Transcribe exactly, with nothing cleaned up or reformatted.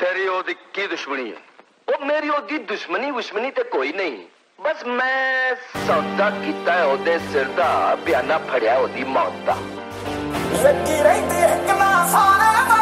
तेरी ओदी की दुश्मनी है? वो मेरी ओदी दुश्मनी दुश्मनी ते कोई नहीं, बस मैं सौदा कीता है ओदे सिर दा, बयाना फड़िया ओदी मौत दा। लगी रहती है कना सारे